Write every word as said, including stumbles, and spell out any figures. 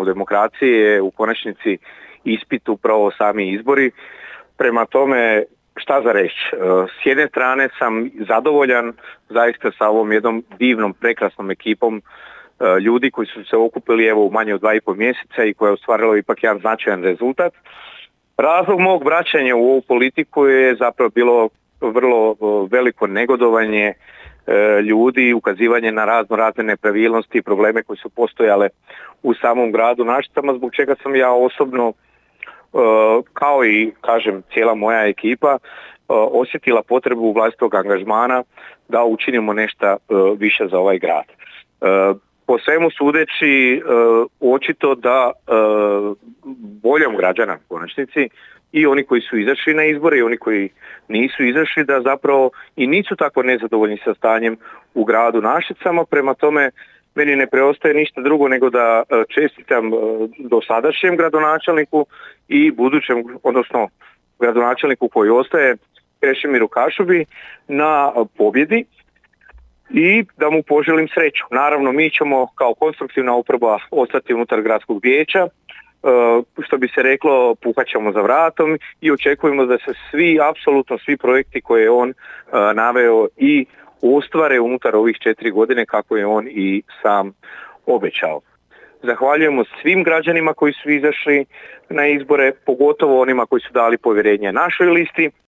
u demokraciji je u konačnici ispit upravo sami izbori. Prema tome, šta za reći? S jedne strane sam zadovoljan zaista sa ovom jednom divnom, prekrasnom ekipom ljudi koji su se okupili evo u manje od dva i pol mjeseca i koja je ostvarila ipak jedan značajan rezultat. Razlog mog vraćanja u ovu politiku je zapravo bilo vrlo veliko negodovanje ljudi, ukazivanje na razno razne nepravilnosti i probleme koji su postojale u samom gradu Našicama, zbog čega sam ja osobno, kao i kažem cijela moja ekipa, osjetila potrebu vlastitog angažmana da učinimo nešto više za ovaj grad. Po svemu sudeći, očito da voljom građana u konačnici i oni koji su izašli na izbore i oni koji nisu izašli, da zapravo i nisu tako nezadovoljni sa stanjem u gradu Našicama. Prema tome, meni ne preostaje ništa drugo nego da čestitam dosadašnjem gradonačelniku i budućem, odnosno gradonačelniku koji ostaje, Krešimiru Kašubi, na pobjedi i da mu poželim sreću. Naravno, mi ćemo kao konstruktivna oporba ostati unutar gradskog vijeća, što bi se reklo, puhat ćemo za vratom i očekujemo da se svi, apsolutno svi projekti koje je on naveo i ostvare unutar ovih četiri godine kako je on i sam obećao. Zahvaljujemo svim građanima koji su izašli na izbore, pogotovo onima koji su dali povjerenje našoj listi